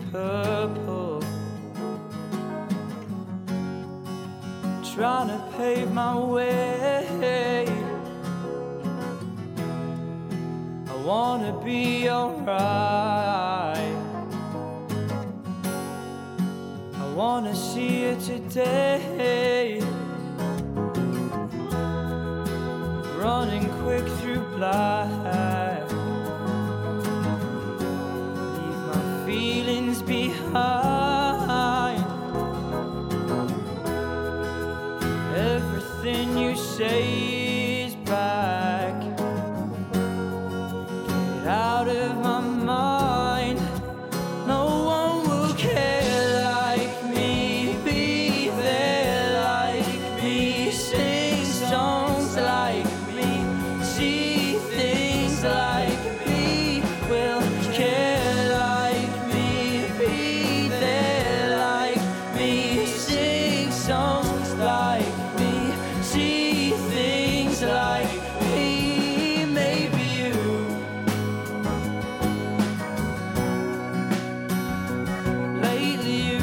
purple, trying to pave my way. I wanna be alright. I wanna see you today, running quick through life. Leave my feelings behind. Everything you say is back. Get out of my mind. No one will care like me, be there like me, sing songs like me, see things like me, will care like me, be there like me, sing songs like me, see things like me. Maybe you, lately you,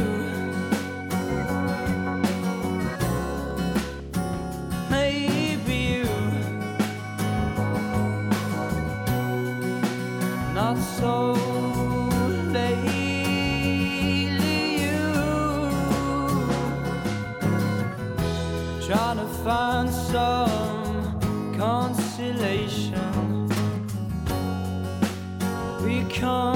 maybe you, not so lately you, trying to find some consolation. We can't